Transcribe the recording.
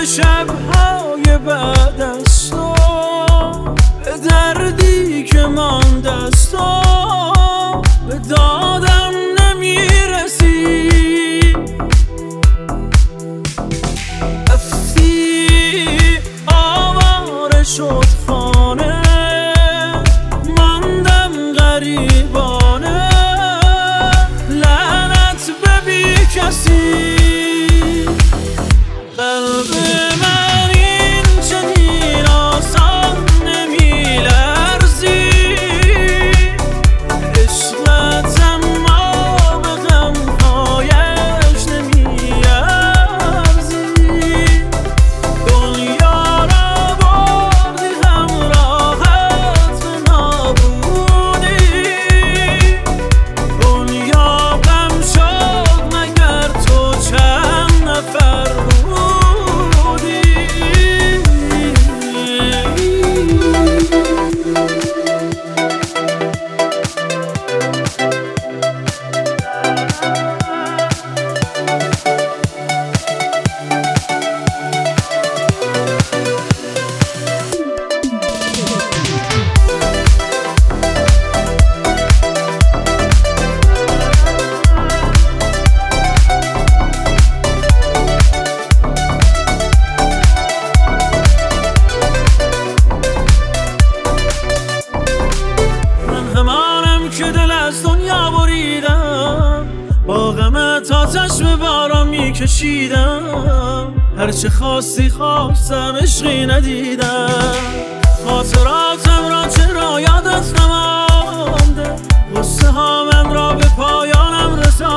شب‌های بعد از تو، به دردی که مانده از تو، به دادم نمیرسی. رفتی آواره شد خانه، ماندم غریبانه، لعنت به بی کسی. قلب من این چنین آسان نمیلرزی، عشقت اما به غمهایش نمیارزی. دنیا را بردی همراهت به نابودی، دنیا غم شد مگر تو چند نفر که دل از دنیا بریدم، با غمت آتش به باران میکشیدم. هرچه خواستی خواستم عشقی ندیدم، خاطراتم را چرا یادت نمانده، غصه ها من را به پایانم رسانده.